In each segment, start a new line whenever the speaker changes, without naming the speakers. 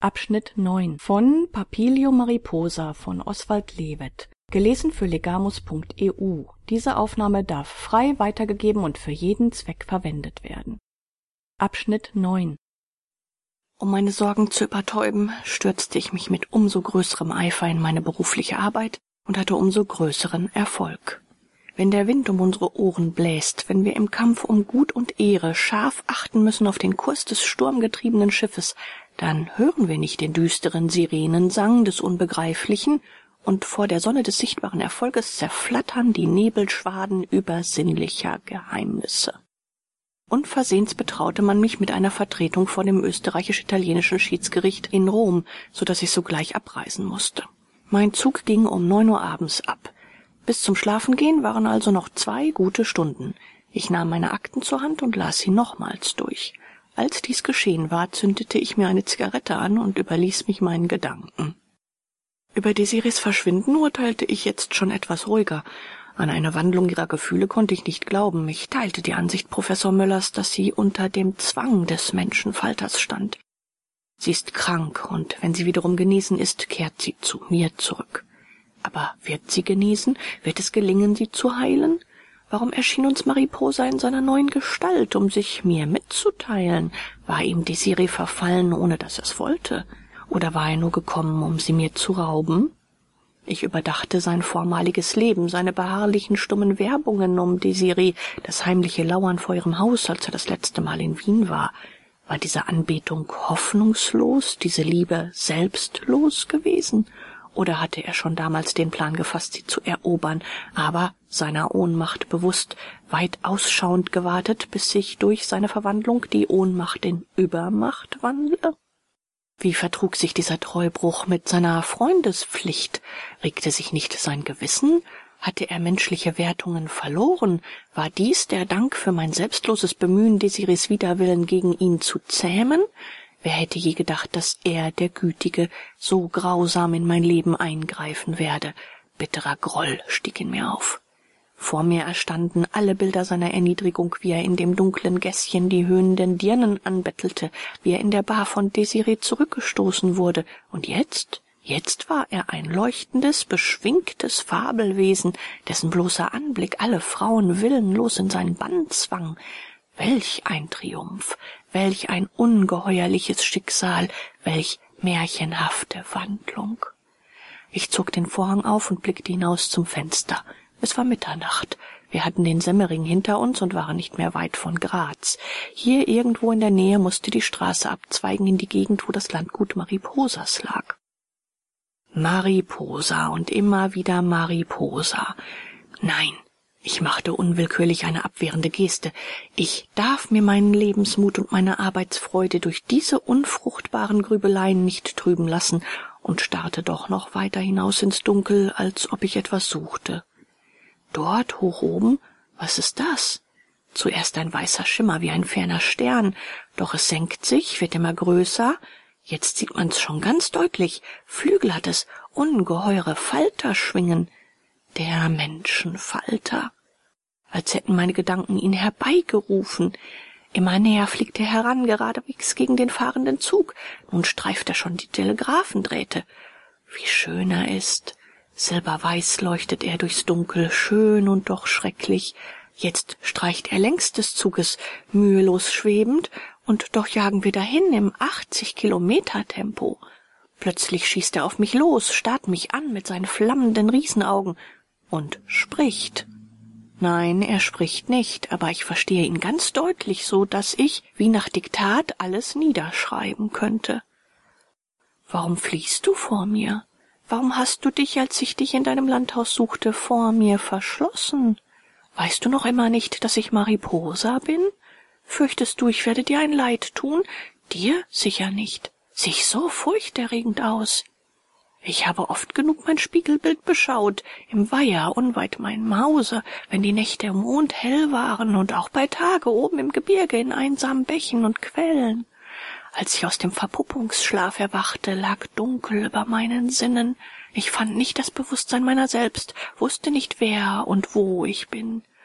Abschnitt 9 von Papilio Mariposa von Oswald Lewet. Gelesen für legamus.eu. Diese Aufnahme darf frei weitergegeben und für jeden Zweck verwendet werden. Abschnitt 9. Um meine Sorgen zu übertäuben, stürzte ich mich mit umso größerem Eifer in meine berufliche Arbeit und hatte umso größeren Erfolg. Wenn der Wind um unsere Ohren bläst, wenn wir im Kampf um Gut und Ehre scharf achten müssen auf den Kurs des sturmgetriebenen Schiffes, dann hören wir nicht den düsteren Sirenensang des Unbegreiflichen, und vor der Sonne des sichtbaren Erfolges zerflattern die Nebelschwaden übersinnlicher Geheimnisse. Unversehens betraute man mich mit einer Vertretung vor dem österreichisch-italienischen Schiedsgericht in Rom, so dass ich sogleich abreisen musste. Mein Zug ging um 9 Uhr abends ab. Bis zum Schlafengehen waren also noch 2 gute Stunden. Ich nahm meine Akten zur Hand und las sie nochmals durch. Als dies geschehen war, zündete ich mir eine Zigarette an und überließ mich meinen Gedanken. Über Desirees Verschwinden urteilte ich jetzt schon etwas ruhiger. An eine Wandlung ihrer Gefühle konnte ich nicht glauben. Ich teilte die Ansicht Professor Möllers, dass sie unter dem Zwang des Menschenfalters stand. Sie ist krank, und wenn sie wiederum genesen ist, kehrt sie zu mir zurück. Aber wird sie genesen? Wird es gelingen, sie zu heilen? Warum erschien uns Mariposa in seiner neuen Gestalt, um sich mir mitzuteilen? War ihm Desiree verfallen, ohne dass er's wollte? Oder war er nur gekommen, um sie mir zu rauben? Ich überdachte sein vormaliges Leben, seine beharrlichen, stummen Werbungen um Desiree, das heimliche Lauern vor ihrem Haus, als er das letzte Mal in Wien war. War diese Anbetung hoffnungslos, diese Liebe selbstlos gewesen? Oder hatte er schon damals den Plan gefasst, sie zu erobern, aber seiner Ohnmacht bewusst, weit ausschauend gewartet, bis sich durch seine Verwandlung die Ohnmacht in Übermacht wandle? Wie vertrug sich dieser Treubruch mit seiner Freundespflicht? Regte sich nicht sein Gewissen? Hatte er menschliche Wertungen verloren? War dies der Dank für mein selbstloses Bemühen, Desirees Widerwillen gegen ihn zu zähmen? Wer hätte je gedacht, dass er, der Gütige, so grausam in mein Leben eingreifen werde? Bitterer Groll stieg in mir auf. Vor mir erstanden alle Bilder seiner Erniedrigung, wie er in dem dunklen Gässchen die höhnenden Dirnen anbettelte, wie er in der Bar von Desiree zurückgestoßen wurde. Und jetzt war er ein leuchtendes, beschwingtes Fabelwesen, dessen bloßer Anblick alle Frauen willenlos in seinen Bann zwang. Welch ein Triumph, welch ein ungeheuerliches Schicksal, welch märchenhafte Wandlung. Ich zog den Vorhang auf und blickte hinaus zum Fenster. Es war Mitternacht. Wir hatten den Semmering hinter uns und waren nicht mehr weit von Graz. Hier irgendwo in der Nähe musste die Straße abzweigen in die Gegend, wo das Landgut Mariposas lag. Mariposa und immer wieder Mariposa. Nein, ich machte unwillkürlich eine abwehrende Geste. Ich darf mir meinen Lebensmut und meine Arbeitsfreude durch diese unfruchtbaren Grübeleien nicht trüben lassen und starrte doch noch weiter hinaus ins Dunkel, als ob ich etwas suchte. Dort, hoch oben, was ist das? Zuerst ein weißer Schimmer wie ein ferner Stern, doch es senkt sich, wird immer größer. Jetzt sieht man's schon ganz deutlich. Flügel hat es, ungeheure Falter schwingen. Der Menschenfalter. Als hätten meine Gedanken ihn herbeigerufen. Immer näher fliegt er heran, geradewegs gegen den fahrenden Zug. Nun streift er schon die Telegraphendrähte. Wie schön er ist. Silberweiß leuchtet er durchs Dunkel, schön und doch schrecklich. Jetzt streicht er längs des Zuges, mühelos schwebend, und doch jagen wir dahin im 80-Kilometer-Tempo. Plötzlich schießt er auf mich los, starrt mich an mit seinen flammenden Riesenaugen und spricht. Nein, er spricht nicht, aber ich verstehe ihn ganz deutlich, so dass ich, wie nach Diktat, alles niederschreiben könnte. Warum fliehst du vor mir? Warum hast du dich, als ich dich in deinem Landhaus suchte, vor mir verschlossen? Weißt du noch immer nicht, dass ich Mariposa bin? Fürchtest du, ich werde dir ein Leid tun? Dir sicher nicht. Sieh ich so furchterregend aus? Ich habe oft genug mein Spiegelbild beschaut, im Weiher unweit meinem Hause, wenn die Nächte mondhell waren und auch bei Tage oben im Gebirge in einsamen Bächen und Quellen. Als ich aus dem Verpuppungsschlaf erwachte, lag dunkel über meinen Sinnen. Ich fand nicht das Bewusstsein meiner selbst, wusste nicht, wer und wo ich bin.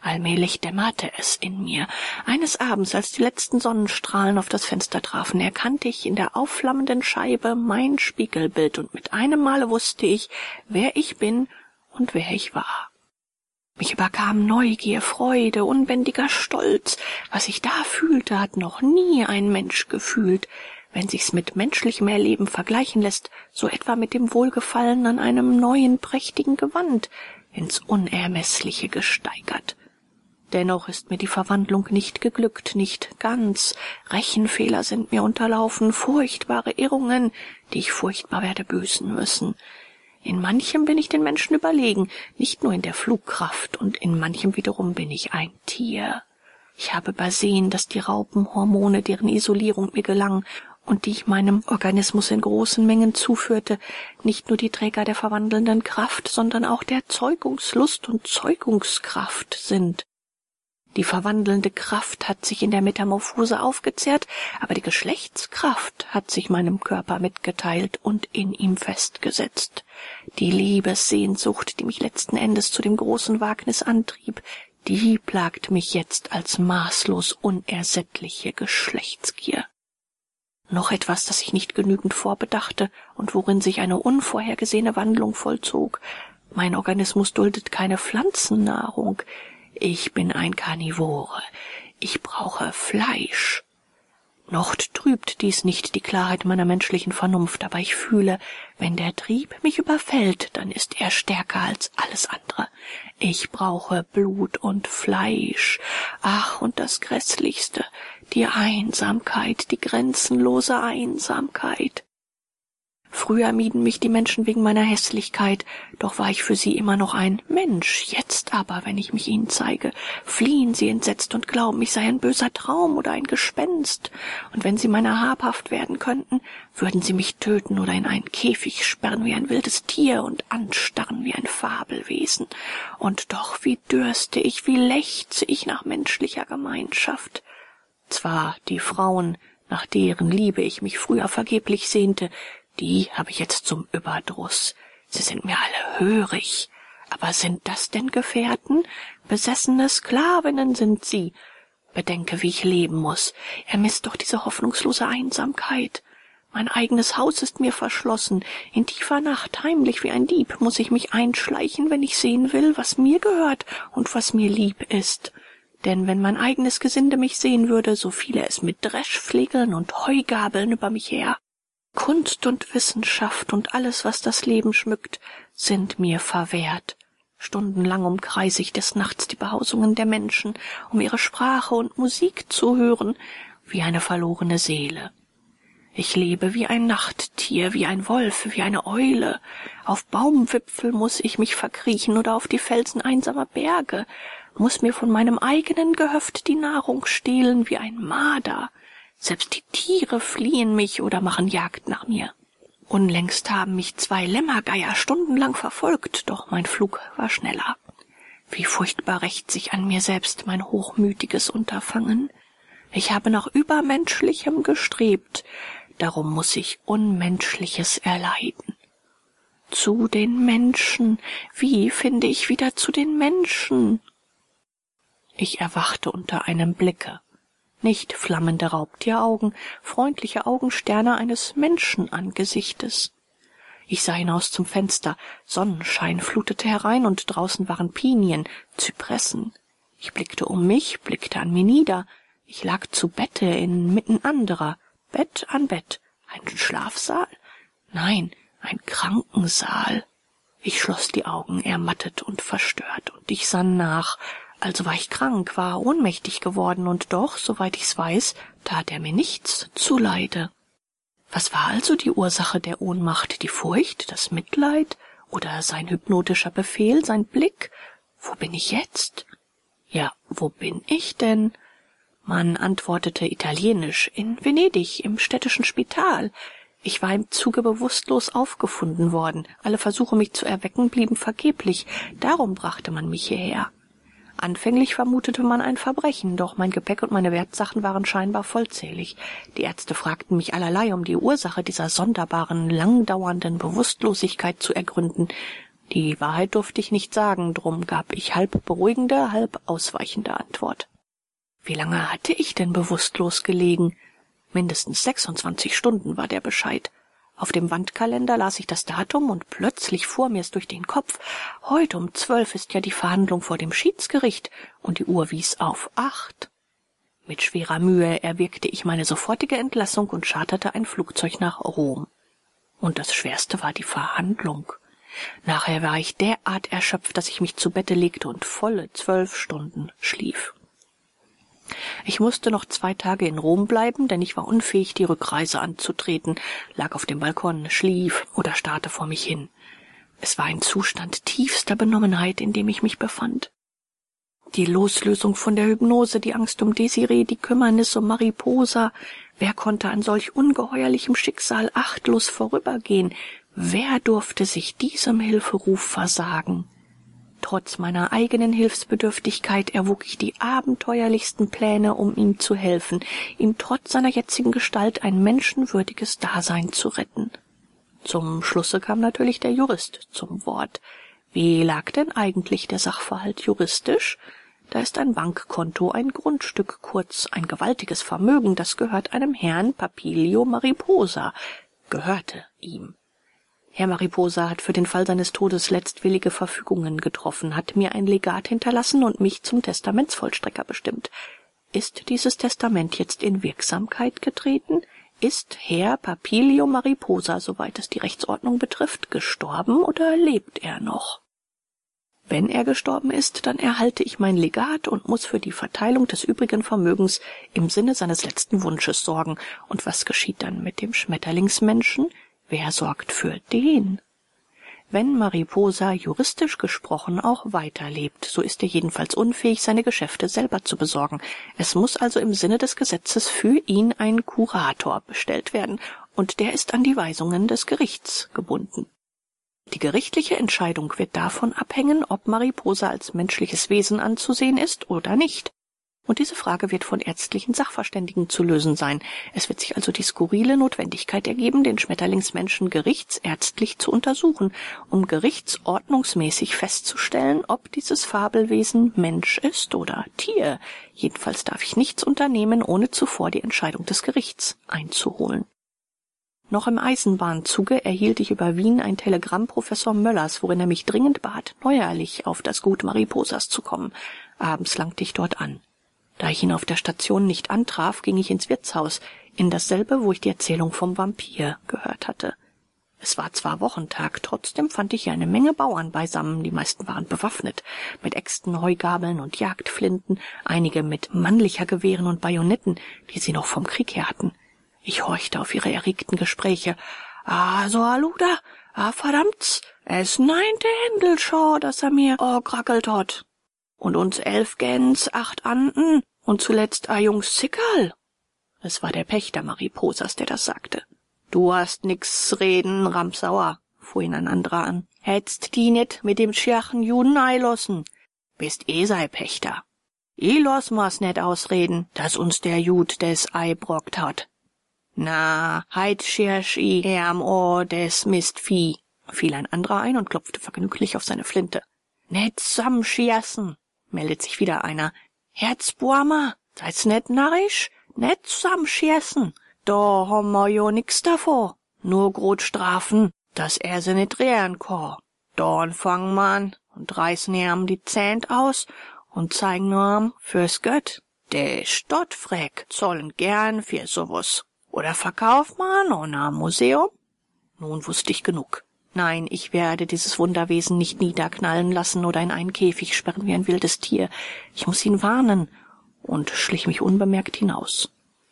Allmählich dämmerte es in mir. Eines Abends, als die letzten Sonnenstrahlen auf das Fenster trafen, erkannte ich in der aufflammenden Scheibe mein Spiegelbild, und mit einem Male wusste ich, wer ich bin und wer ich war. Mich überkam Neugier, Freude, unbändiger Stolz. Was ich da fühlte, hat noch nie ein Mensch gefühlt. Wenn sich's mit menschlichem Erleben vergleichen lässt, so etwa mit dem Wohlgefallen an einem neuen, prächtigen Gewand, ins Unermessliche gesteigert. Dennoch ist mir die Verwandlung nicht geglückt, nicht ganz. Rechenfehler sind mir unterlaufen, furchtbare Irrungen, die ich furchtbar werde büßen müssen. In manchem bin ich den Menschen überlegen, nicht nur in der Flugkraft, und in manchem wiederum bin ich ein Tier. Ich habe übersehen, dass die Raupenhormone, deren Isolierung mir gelang und die ich meinem Organismus in großen Mengen zuführte, nicht nur die Träger der verwandelnden Kraft, sondern auch der Zeugungslust und Zeugungskraft sind. Die verwandelnde Kraft hat sich in der Metamorphose aufgezehrt, aber die Geschlechtskraft hat sich meinem Körper mitgeteilt und in ihm festgesetzt. Die Liebessehnsucht, die mich letzten Endes zu dem großen Wagnis antrieb, die plagt mich jetzt als maßlos unersättliche Geschlechtsgier. Noch etwas, das ich nicht genügend vorbedachte und worin sich eine unvorhergesehene Wandlung vollzog. Mein Organismus duldet keine Pflanzennahrung. Ich bin ein Karnivore. Ich brauche Fleisch. Noch trübt dies nicht die Klarheit meiner menschlichen Vernunft, aber ich fühle, wenn der Trieb mich überfällt, dann ist er stärker als alles andere. Ich brauche Blut und Fleisch. Ach, und das Grässlichste, die Einsamkeit, die grenzenlose Einsamkeit. Früher mieden mich die Menschen wegen meiner Hässlichkeit, doch war ich für sie immer noch ein Mensch. Jetzt aber, wenn ich mich ihnen zeige, fliehen sie entsetzt und glauben, ich sei ein böser Traum oder ein Gespenst. Und wenn sie meiner habhaft werden könnten, würden sie mich töten oder in einen Käfig sperren wie ein wildes Tier und anstarren wie ein Fabelwesen. Und doch, wie dürste ich, wie lechze ich nach menschlicher Gemeinschaft. Zwar die Frauen, nach deren Liebe ich mich früher vergeblich sehnte, die habe ich jetzt zum Überdruss. Sie sind mir alle hörig. Aber sind das denn Gefährten? Besessene Sklavinnen sind sie. Bedenke, wie ich leben muss. Ermiß doch diese hoffnungslose Einsamkeit. Mein eigenes Haus ist mir verschlossen. In tiefer Nacht, heimlich wie ein Dieb, muss ich mich einschleichen, wenn ich sehen will, was mir gehört und was mir lieb ist. Denn wenn mein eigenes Gesinde mich sehen würde, so fiele es mit Dreschflegeln und Heugabeln über mich her. Kunst und Wissenschaft und alles, was das Leben schmückt, sind mir verwehrt. Stundenlang umkreise ich des Nachts die Behausungen der Menschen, um ihre Sprache und Musik zu hören, wie eine verlorene Seele. Ich lebe wie ein Nachttier, wie ein Wolf, wie eine Eule. Auf Baumwipfel muss ich mich verkriechen oder auf die Felsen einsamer Berge, muss mir von meinem eigenen Gehöft die Nahrung stehlen wie ein Marder. Selbst die Tiere fliehen mich oder machen Jagd nach mir. Unlängst haben mich 2 Lämmergeier stundenlang verfolgt, doch mein Flug war schneller. Wie furchtbar rächt sich an mir selbst mein hochmütiges Unterfangen. Ich habe nach Übermenschlichem gestrebt, darum muss ich Unmenschliches erleiden. Zu den Menschen, wie finde ich wieder zu den Menschen? Ich erwachte unter einem Blicke. Nicht flammende Raubtieraugen, freundliche Augensterne eines Menschenangesichtes. Ich sah hinaus zum Fenster. Sonnenschein flutete herein und draußen waren Pinien, Zypressen. Ich blickte um mich, blickte an mir nieder. Ich lag zu Bette inmitten anderer, Bett an Bett. Ein Schlafsaal? Nein, ein Krankensaal. Ich schloss die Augen, ermattet und verstört, und ich sann nach. Also war ich krank, war ohnmächtig geworden, und doch, soweit ich's weiß, tat er mir nichts zuleide. Was war also die Ursache der Ohnmacht? Die Furcht, das Mitleid oder sein hypnotischer Befehl, sein Blick? Wo bin ich jetzt? Ja, wo bin ich denn? Man antwortete italienisch, in Venedig, im städtischen Spital. Ich war im Zuge bewusstlos aufgefunden worden. Alle Versuche, mich zu erwecken, blieben vergeblich. Darum brachte man mich hierher. Anfänglich vermutete man ein Verbrechen, doch mein Gepäck und meine Wertsachen waren scheinbar vollzählig. Die Ärzte fragten mich allerlei, um die Ursache dieser sonderbaren, langdauernden Bewusstlosigkeit zu ergründen. Die Wahrheit durfte ich nicht sagen, drum gab ich halb beruhigende, halb ausweichende Antwort. Wie lange hatte ich denn bewusstlos gelegen? Mindestens 26 Stunden war der Bescheid. Auf dem Wandkalender las ich das Datum und plötzlich fuhr mir's durch den Kopf. Heute um 12 ist ja die Verhandlung vor dem Schiedsgericht und die Uhr wies auf 8. Mit schwerer Mühe erwirkte ich meine sofortige Entlassung und charterte ein Flugzeug nach Rom. Und das Schwerste war die Verhandlung. Nachher war ich derart erschöpft, dass ich mich zu Bette legte und volle 12 Stunden schlief. Ich musste noch 2 Tage in Rom bleiben, denn ich war unfähig, die Rückreise anzutreten, lag auf dem Balkon, schlief oder starrte vor mich hin. Es war ein Zustand tiefster Benommenheit, in dem ich mich befand. Die Loslösung von der Hypnose, die Angst um Desiree, die Kümmernis um Mariposa. Wer konnte an solch ungeheuerlichem Schicksal achtlos vorübergehen? Wer durfte sich diesem Hilferuf versagen? Trotz meiner eigenen Hilfsbedürftigkeit erwog ich die abenteuerlichsten Pläne, um ihm zu helfen, ihm trotz seiner jetzigen Gestalt ein menschenwürdiges Dasein zu retten. Zum Schlusse kam natürlich der Jurist zum Wort. Wie lag denn eigentlich der Sachverhalt juristisch? Da ist ein Bankkonto, ein Grundstück, kurz ein gewaltiges Vermögen, das gehört einem Herrn Papilio Mariposa, gehörte ihm. Herr Mariposa hat für den Fall seines Todes letztwillige Verfügungen getroffen, hat mir ein Legat hinterlassen und mich zum Testamentsvollstrecker bestimmt. Ist dieses Testament jetzt in Wirksamkeit getreten? Ist Herr Papilio Mariposa, soweit es die Rechtsordnung betrifft, gestorben oder lebt er noch? Wenn er gestorben ist, dann erhalte ich mein Legat und muss für die Verteilung des übrigen Vermögens im Sinne seines letzten Wunsches sorgen. Und was geschieht dann mit dem Schmetterlingsmenschen? Wer sorgt für den? Wenn Mariposa juristisch gesprochen auch weiterlebt, so ist er jedenfalls unfähig, seine Geschäfte selber zu besorgen. Es muss also im Sinne des Gesetzes für ihn ein Kurator bestellt werden, und der ist an die Weisungen des Gerichts gebunden. Die gerichtliche Entscheidung wird davon abhängen, ob Mariposa als menschliches Wesen anzusehen ist oder nicht. Und diese Frage wird von ärztlichen Sachverständigen zu lösen sein. Es wird sich also die skurrile Notwendigkeit ergeben, den Schmetterlingsmenschen gerichtsärztlich zu untersuchen, um gerichtsordnungsmäßig festzustellen, ob dieses Fabelwesen Mensch ist oder Tier. Jedenfalls darf ich nichts unternehmen, ohne zuvor die Entscheidung des Gerichts einzuholen. Noch im Eisenbahnzuge erhielt ich über Wien ein Telegramm Professor Möllers, worin er mich dringend bat, neuerlich auf das Gut Mariposas zu kommen. Abends langte ich dort an. Da ich ihn auf der Station nicht antraf, ging ich ins Wirtshaus, in dasselbe, wo ich die Erzählung vom Vampir gehört hatte. Es war zwar Wochentag, trotzdem fand ich hier eine Menge Bauern beisammen, die meisten waren bewaffnet, mit Äxten, Heugabeln und Jagdflinten, einige mit Mannlichergewehren und Bajonetten, die sie noch vom Krieg her hatten. Ich horchte auf ihre erregten Gespräche. So aluda, verdammt's, es neinte Händel scho, dass mir grackelt hat. Und uns 11 Gäns, 8 Anden und zuletzt a Jungs Zickerl. Es war der Pächter Mariposas, der das sagte. Du hast nix reden, Ramsauer, fuhr ihn ein anderer an. Hättst die net mit dem scherchen Juden eilossen. Bist sei Pächter. I los ma's net ausreden, dass uns der Jud des Ei brockt hat. Na, heit scherch i am Ohr des Mistvieh, fiel ein anderer ein und klopfte vergnüglich auf seine Flinte. Net zusammenschießen, meldet sich wieder einer. Herzbuama, seid's net narrisch? Net zusammenschießen. Da haben wir jo nix davor. Nur grot strafen, dass se net rehren kann. Dann fangen wir an und reißen ihm die Zähnt aus und zeigen ihm fürs Gött. De Stottfreck zollen gern für sowas. Oder verkauft man an am Museum? Nun wusste ich genug. Nein, ich werde dieses Wunderwesen nicht niederknallen lassen oder in einen Käfig sperren wie ein wildes Tier. Ich muss ihn warnen und schlich mich unbemerkt hinaus.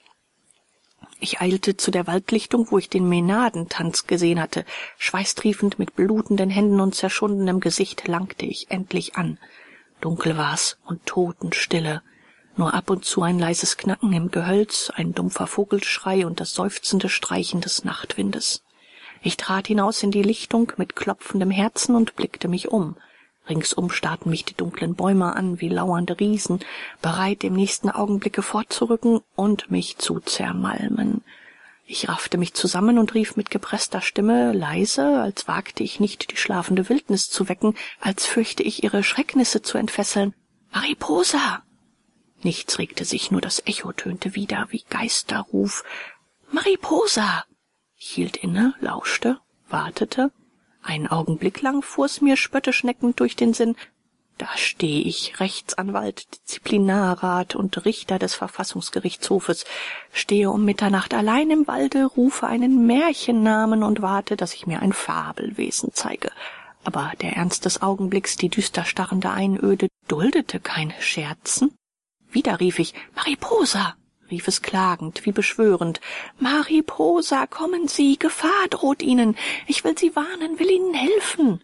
Ich eilte zu der Waldlichtung, wo ich den Mänadentanz gesehen hatte. Schweißtriefend, mit blutenden Händen und zerschundenem Gesicht langte ich endlich an. Dunkel war's und Totenstille. Nur ab und zu ein leises Knacken im Gehölz, ein dumpfer Vogelschrei und das seufzende Streichen des Nachtwindes. Ich trat hinaus in die Lichtung mit klopfendem Herzen und blickte mich um. Ringsum starrten mich die dunklen Bäume an wie lauernde Riesen, bereit, im nächsten Augenblicke fortzurücken und mich zu zermalmen. Ich raffte mich zusammen und rief mit gepresster Stimme, leise, als wagte ich nicht, die schlafende Wildnis zu wecken, als fürchte ich, ihre Schrecknisse zu entfesseln. »Mariposa!« Nichts regte sich, nur das Echo tönte wieder, wie Geisterruf. »Mariposa!« Ich hielt inne, lauschte, wartete. Einen Augenblick lang fuhr's mir spöttisch neckend durch den Sinn. Da steh ich, Rechtsanwalt, Disziplinarrat und Richter des Verfassungsgerichtshofes, stehe um Mitternacht allein im Walde, rufe einen Märchennamen und warte, dass ich mir ein Fabelwesen zeige. Aber der Ernst des Augenblicks, die düster starrende Einöde, duldete kein Scherzen. Wieder rief ich, »Mariposa!« rief es klagend, wie beschwörend. »Mariposa, kommen Sie, Gefahr droht Ihnen. Ich will Sie warnen, will Ihnen helfen.«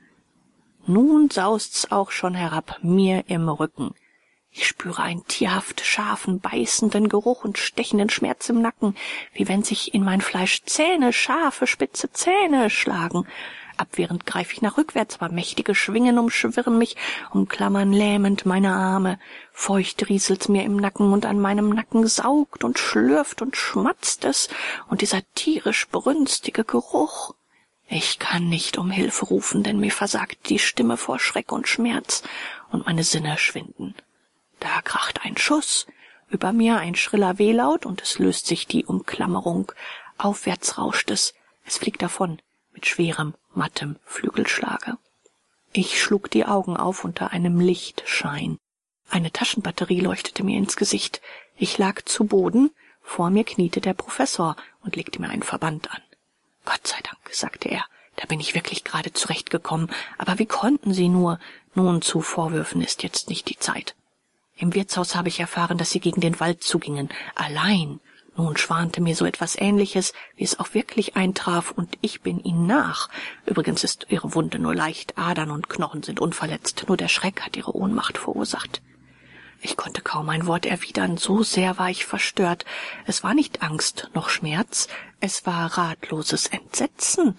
Nun saust's auch schon herab, mir im Rücken. Ich spüre einen tierhaft scharfen, beißenden Geruch und stechenden Schmerz im Nacken, wie wenn sich in mein Fleisch Zähne, scharfe, spitze Zähne schlagen. Abwehrend greife ich nach rückwärts, aber mächtige Schwingen umschwirren mich, umklammern lähmend meine Arme. Feucht rieselt's mir im Nacken und an meinem Nacken saugt und schlürft und schmatzt es, und dieser tierisch brünstige Geruch. Ich kann nicht um Hilfe rufen, denn mir versagt die Stimme vor Schreck und Schmerz, und meine Sinne schwinden. Da kracht ein Schuss, über mir ein schriller Wehlaut, und es löst sich die Umklammerung. Aufwärts rauscht es fliegt davon, mit schwerem, mattem Flügelschlage. Ich schlug die Augen auf unter einem Lichtschein. Eine Taschenbatterie leuchtete mir ins Gesicht. Ich lag zu Boden, vor mir kniete der Professor und legte mir einen Verband an. »Gott sei Dank«, sagte er, »da bin ich wirklich gerade zurechtgekommen. Aber wie konnten Sie nur? Nun, zu Vorwürfen ist jetzt nicht die Zeit. Im Wirtshaus habe ich erfahren, dass Sie gegen den Wald zugingen. Allein. Nun schwante mir so etwas Ähnliches, wie es auch wirklich eintraf, und ich bin Ihnen nach. Übrigens ist Ihre Wunde nur leicht, Adern und Knochen sind unverletzt, nur der Schreck hat Ihre Ohnmacht verursacht.« Ich konnte kaum ein Wort erwidern, so sehr war ich verstört. Es war nicht Angst noch Schmerz, es war ratloses Entsetzen.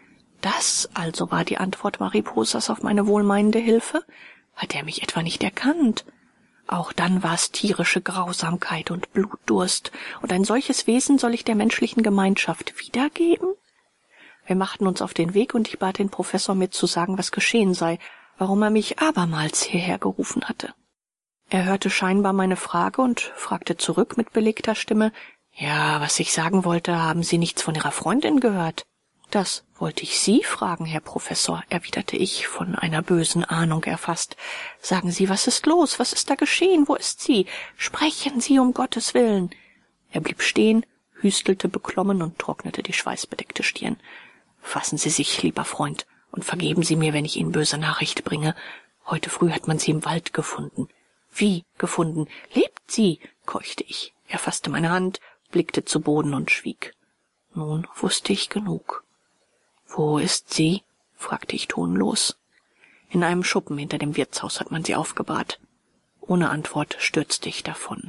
Das also war die Antwort Mariposas auf meine wohlmeinende Hilfe? Hatte er mich etwa nicht erkannt? Auch dann war es tierische Grausamkeit und Blutdurst, und ein solches Wesen soll ich der menschlichen Gemeinschaft wiedergeben? Wir machten uns auf den Weg, und ich bat den Professor, mir zu sagen, was geschehen sei, warum er mich abermals hierher gerufen hatte. Er hörte scheinbar meine Frage und fragte zurück mit belegter Stimme, »Ja, was ich sagen wollte, haben Sie nichts von Ihrer Freundin gehört?« »Das wollte ich Sie fragen, Herr Professor«, erwiderte ich, von einer bösen Ahnung erfasst. »Sagen Sie, was ist los? Was ist da geschehen? Wo ist sie? Sprechen Sie, um Gottes Willen!« Er blieb stehen, hüstelte beklommen und trocknete die schweißbedeckte Stirn. »Fassen Sie sich, lieber Freund, und vergeben Sie mir, wenn ich Ihnen böse Nachricht bringe. Heute früh hat man sie im Wald gefunden.« »Wie gefunden? Lebt sie?« keuchte ich. Er fasste meine Hand, blickte zu Boden und schwieg. Nun wusste ich genug. »Wo ist sie?« fragte ich tonlos. »In einem Schuppen hinter dem Wirtshaus hat man sie aufgebahrt.« Ohne Antwort stürzte ich davon.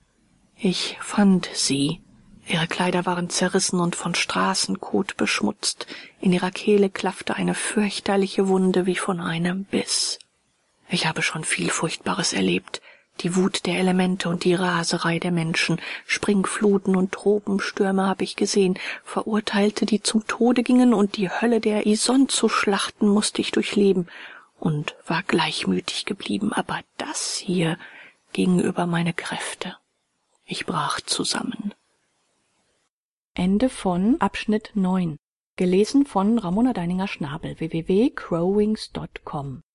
Ich fand sie. Ihre Kleider waren zerrissen und von Straßenkot beschmutzt. In ihrer Kehle klaffte eine fürchterliche Wunde wie von einem Biss. Ich habe schon viel Furchtbares erlebt. Die Wut der Elemente und die Raserei der Menschen, Springfluten und Tropenstürme habe ich gesehen, Verurteilte, die zum Tode gingen, und die Hölle der Ison zu schlachten musste ich durchleben und war gleichmütig geblieben. Aber das hier ging über meine Kräfte. Ich brach zusammen.
Ende von Abschnitt 9. Gelesen von Ramona Deininger-Schnabel. www.crowwings.com